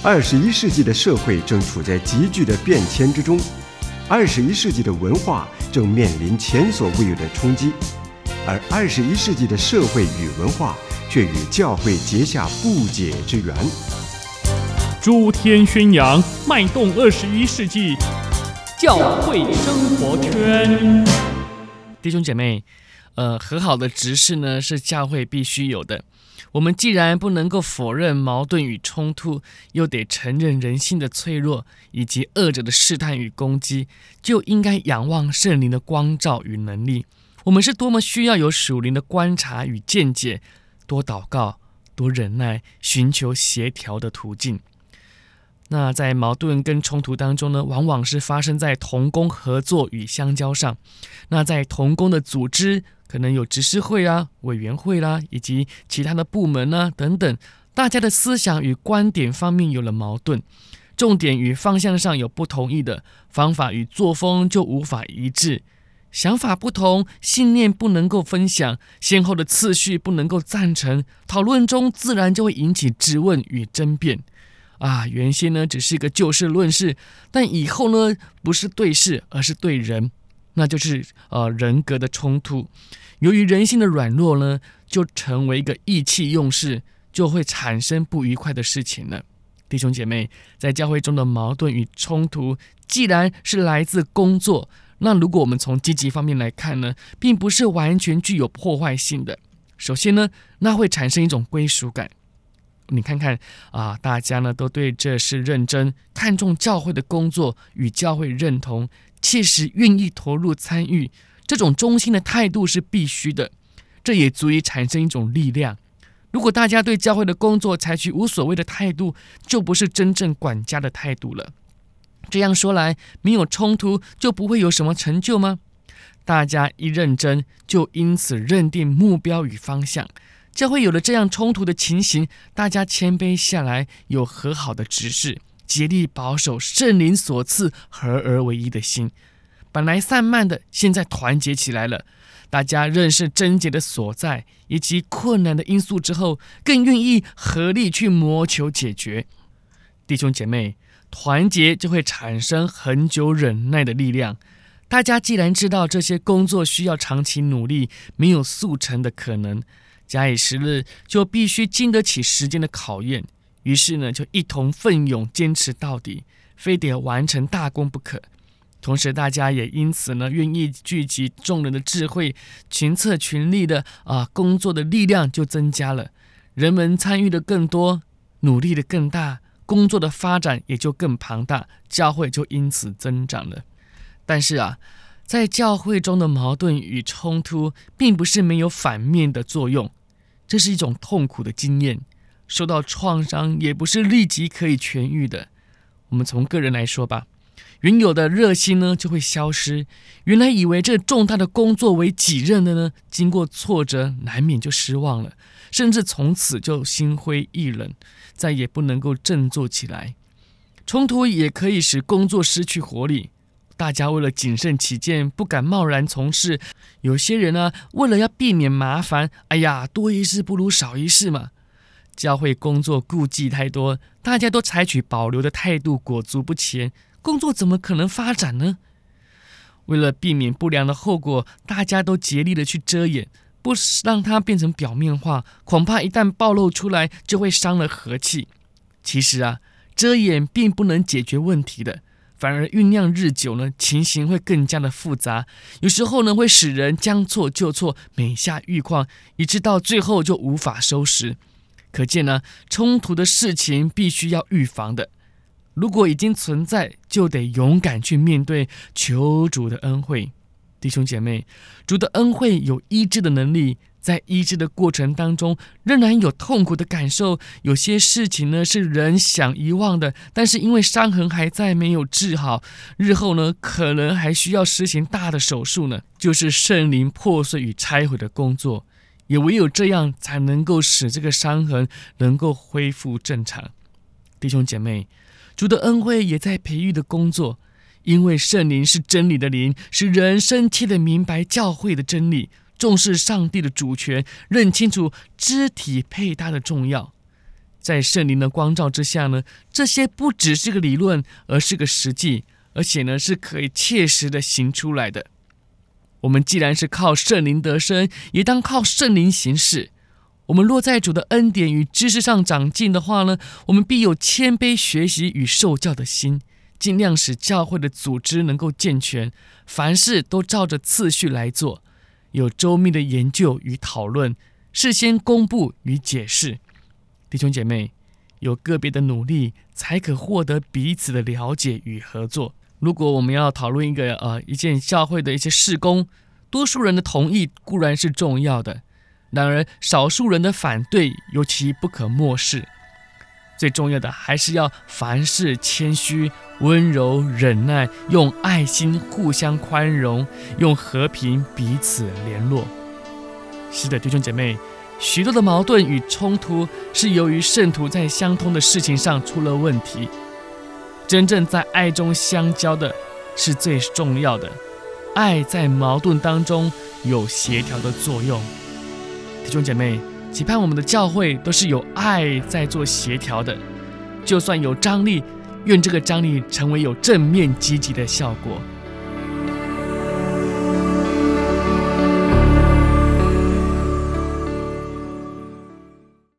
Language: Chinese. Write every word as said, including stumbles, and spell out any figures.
二十一世纪的社会正处在急剧的变迁之中，二十一世纪的文化正面临前所未有的冲击，而二十一世纪的社会与文化却与教会结下不解之缘。 诸天宣扬，脉动二十一世纪教会生活圈。弟兄姐妹，呃，和好的执事呢是教会必须有的。我们既然不能够否认矛盾与冲突，又得承认人性的脆弱以及恶者的试探与攻击，就应该仰望圣灵的光照与能力。我们是多么需要有属灵的观察与见解，多祷告，多忍耐，寻求协调的途径。那在矛盾跟冲突当中呢，往往是发生在同工合作与相交上。那在同工的组织，可能有执事会啊、委员会啦、啊，以及其他的部门啊等等，大家的思想与观点方面有了矛盾，重点与方向上有不同意的，方法与作风就无法一致，想法不同，信念不能够分享，先后的次序不能够赞成，讨论中自然就会引起质问与争辩。啊，原先呢只是一个就事论事，但以后呢不是对事，而是对人，那就是呃人格的冲突。由于人性的软弱呢，就成为一个意气用事，就会产生不愉快的事情了。弟兄姐妹，在教会中的矛盾与冲突，既然是来自工作，那如果我们从积极方面来看呢，并不是完全具有破坏性的。首先呢，那会产生一种归属感。你看看啊，大家呢都对这事认真，看重教会的工作，与教会认同，切实愿意投入参与，这种忠心的态度是必须的，这也足以产生一种力量。如果大家对教会的工作采取无所谓的态度，就不是真正管家的态度了。这样说来，没有冲突就不会有什么成就吗？大家一认真，就因此认定目标与方向。教会有了这样冲突的情形，大家谦卑下来，有和好的执事，竭力保守圣灵所赐合而为一的心。本来散漫的，现在团结起来了。大家认识症结的所在以及困难的因素之后，更愿意合力去谋求解决。弟兄姐妹，团结就会产生恒久忍耐的力量。大家既然知道这些工作需要长期努力，没有速成的可能，假以时日，就必须经得起时间的考验。于是呢，就一同奋勇坚持到底，非得完成大功不可。同时，大家也因此呢，愿意聚集众人的智慧，群策群力的啊，工作的力量就增加了。人们参与的更多，努力的更大，工作的发展也就更庞大，教会就因此增长了。但是啊，在教会中的矛盾与冲突，并不是没有反面的作用，这是一种痛苦的经验，受到创伤也不是立即可以痊愈的。我们从个人来说吧，原有的热心呢就会消失，原来以为这重大的工作为己任的呢，经过挫折难免就失望了，甚至从此就心灰意冷，再也不能够振作起来。冲突也可以使工作失去活力，大家为了谨慎起见，不敢贸然从事。有些人呢，为了要避免麻烦，哎呀，多一事不如少一事嘛。教会工作顾忌太多，大家都采取保留的态度，裹足不前，工作怎么可能发展呢？为了避免不良的后果，大家都竭力的去遮掩，不让它变成表面化，恐怕一旦暴露出来，就会伤了和气。其实啊，遮掩并不能解决问题的，反而酝酿日久呢，情形会更加的复杂，有时候呢会使人将错就错，每下愈况，以致到最后就无法收拾。可见呢，冲突的事情必须要预防的，如果已经存在，就得勇敢去面对，求主的恩惠。弟兄姐妹，主的恩惠有医治的能力，在医治的过程当中，仍然有痛苦的感受。有些事情呢是人想遗忘的，但是因为伤痕还在，没有治好，日后呢可能还需要施行大的手术呢，就是圣灵破碎与拆毁的工作。也唯有这样，才能够使这个伤痕能够恢复正常。弟兄姐妹，主的恩惠也在培育的工作，因为圣灵是真理的灵，使人深切的明白教会的真理，重视上帝的主权，认清楚肢体配搭的重要。 在圣灵的光照之下呢，这些不只是个理论，而是个实际，而且呢是可以切实的行出来的。我们既然是靠圣灵得生，也当靠圣灵行事。我们若在主的恩典与知识上长进的话呢，我们必有谦卑学习与受教的心，尽量使教会的组织能够健全，凡事都照着次序来做，有周密的研究与讨论，事先公布与解释。弟兄姐妹，有个别的努力，才可获得彼此的了解与合作。如果我们要讨论一个呃一件教会的一些事工，多数人的同意固然是重要的，然而少数人的反对尤其不可漠视。最重要的还是要凡事谦虚、温柔、忍耐，用爱心互相宽容，用和平彼此联络。是的，弟兄姐妹，许多的矛盾与冲突是由于圣徒在相通的事情上出了问题。真正在爱中相交的是最重要的，爱在矛盾当中有协调的作用。弟兄姐妹，期盼我们的教会都是有爱在做协调的，就算有张力，愿这个张力成为有正面积极的效果。